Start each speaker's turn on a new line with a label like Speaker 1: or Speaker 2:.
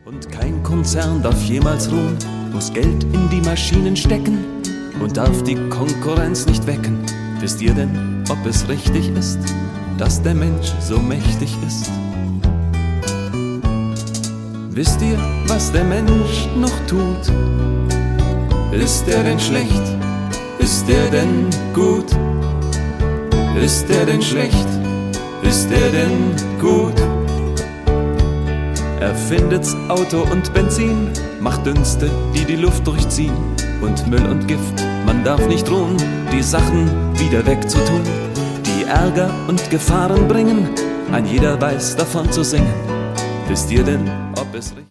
Speaker 1: Und kein Konzern darf jemals ruhen, muss Geld in die Maschinen stecken und darf die Konkurrenz nicht wecken. Wisst ihr denn, ob es richtig ist, dass der Mensch so mächtig ist? Wisst ihr, was der Mensch noch tut? Ist er denn schlecht? Ist er denn gut? Ist er denn schlecht? Ist er denn gut? Erfindet's Auto und Benzin, macht Dünste, die die Luft durchziehen. Und Müll und Gift, man darf nicht ruhen, die Sachen wieder wegzutun, die Ärger und Gefahren bringen, ein jeder weiß davon zu singen. Wisst ihr denn, ob es richtig